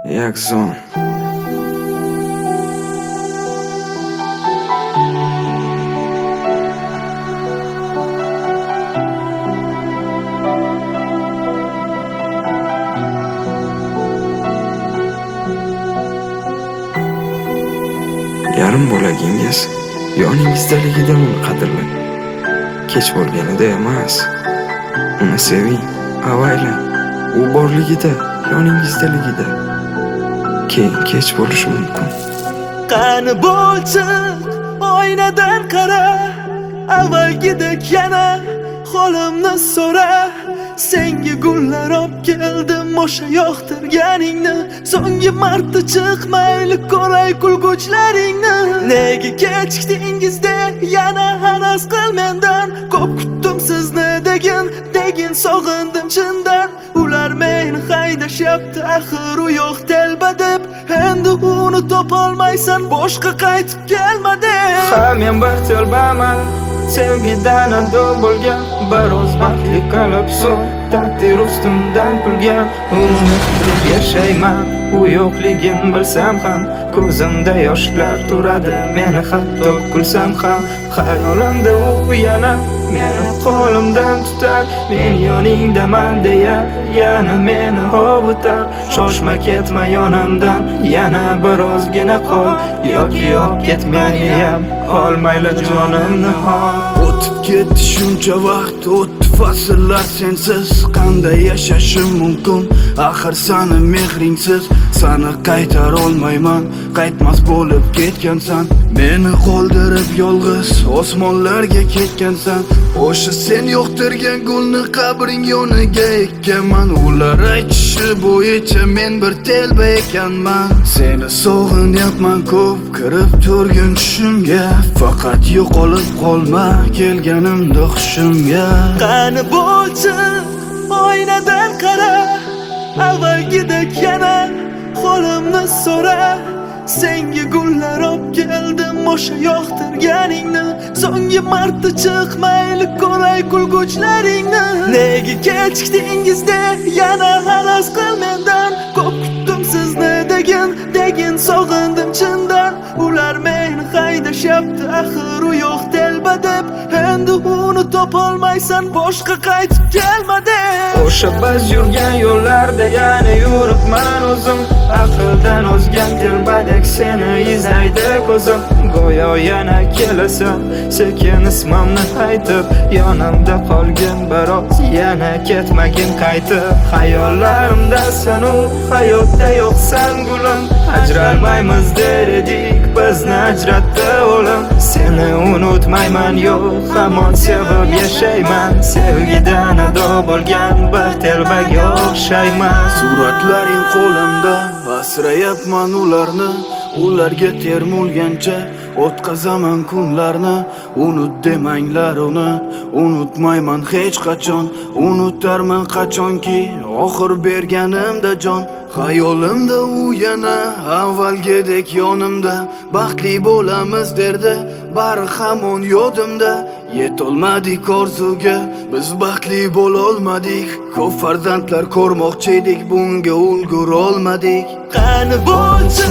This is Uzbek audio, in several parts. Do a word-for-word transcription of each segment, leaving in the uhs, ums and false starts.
Yakson. Yarim bo'lagingiz yoningizdaligida uni qadrlang. Kech bo'lganida emas. Uni seving, avaylang. U borligida, yoningizdaligida. Keyin kech bo'lishi mumkin. Qani bo'lchi oynadan qara, avvalgidek yana holimni so'ra. Senga gullar olib keldim o'sha yoqtirganingni, so'nggi marta chiqmayli ko'ray kulguchlaringni. Nega kechikdingizda yana havas qil mendan, ko'p kutdim sizni degin, degin sog'indim chindan. Ular meni haydashyapti axir u yo'q telba deb, endi uni topolmaysan boshqa qaytib kelma deb. Ha men baxtiyorman, sevgidan ado bo'lgan, biroz baxtli qilib so'ng taqdir ustimdan kulgan. Unutib yashayman, u yo'qligin bilsam ham, ko'zimda yoshlar turadi, meni hatto kulsam ham. Xayolimda u yana meni qo'limdan tutar, men yoningdaman deya yana meni ovutar. Shoshma ketma yonimdan, yana birozgina qol, yoki yo'q ketmayam, olmayli jonimni hol. O'tib ketdi shuncha vaqt, o'tdi fasllar sensiz, qanday yashashim mumkin axir sani mehringsiz. Sani qaytar olmayman, qaytmas bo'lib ketgansan, meni qoldirib yolg'iz osmonlarga ketgansan. O'sha sen yo'qtirgan gulni qabring yoniga ekkanman. Ular aytishi bo'yicha men bir telba ekanman. Seni sog'inyapman ko'p kirib turgan tushimga, faqat yo'qolib qolma kelganimda hushimga. Qani bo'lchi oynadan qara, avvalgidek yana holimni so'ra. Senga gullar olib keldim o'sha yoqtirganingni, so'nggi marta chiqmayli ko'ray kulguchlaringni. Nega kechikdingizda yana havas qil mendan, ko'p kutdim sizni degin, degin sog'indim chindan. Ular meni haydashyapti axir u yo'q telba deb, endi uni topolmaysan boshqa qaytib kelma deb. O'sha biz yurgan yo'llarda yana yuribman o'zim, aqldan ozgan telbadek seni izlaydi ko'zim. Go'yo yana kelasan, sekin ismimni aytib, yonimda qolgin biroz, yana ketmagin qaytib. Xayollarimda sen u, hayotda yo'qsan gulim, ajralmaymiz der edik, bizni ajratdi o'lim. Seni unutmayman, yo'q, hamon sevib yashayman, sevgidan ado bo'lgan bir telbaga o'xshayman. Suratlaring qo'limda, asrayapman ularni, ularga termulgancha o'tqazaman kunlarni. Unut demanglar uni, unutmayman hech qachon, unutarman qachonki oxir berganimda jon. Xayolimda u yana avvalgidek yonimda, baxtli bo'lamiz derdi, bari hamon yodimda. Yetolmadik orzuga, biz baxtli bo'lolmadik, ko'p farzandlar ko'rmoqchi edik, bunga ulgura olmadik. Qani bo'lchi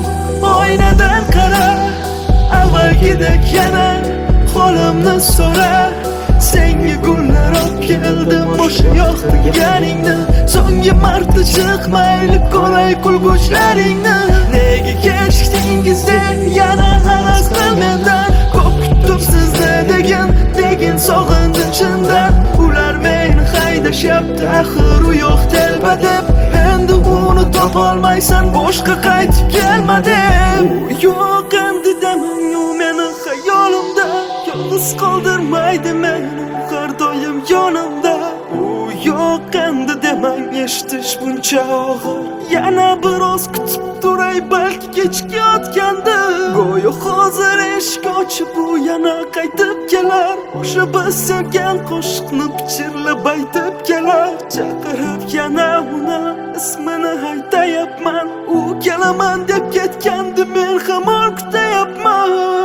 oynadan qara, avvalgidek yana holimni so'ra. Senga gullar olib keldim o'sha yoqtirganingni, so'nggi marta chiqmayli ko'ray kulguchlaringni. Nega kechikdingizda yana havas qil mendan, ko'p kutdim sizni degin, degin sog'indim chindan. Ular meni haydashyapti axir u yo'q telba deb, endi uni topolmaysan boshqa qaytib kelma deb. Yo'q endi demang, u meni xayolimda, yolg'iz qoldirmaydi meni har doim yonimda. U yo'q endi demang, eshitish buncha og'ir, yana biroz kutib turay, balki kechikayotganda. Go'yo hozir eshik ochib u yana qaytib kelar, o'sha biz sevgan qo'shiqni pichirlab aytib kelar. Chaqirib yana uni ismini aytayapman, u kelaman deb ketgandi, men hamon kutayapman.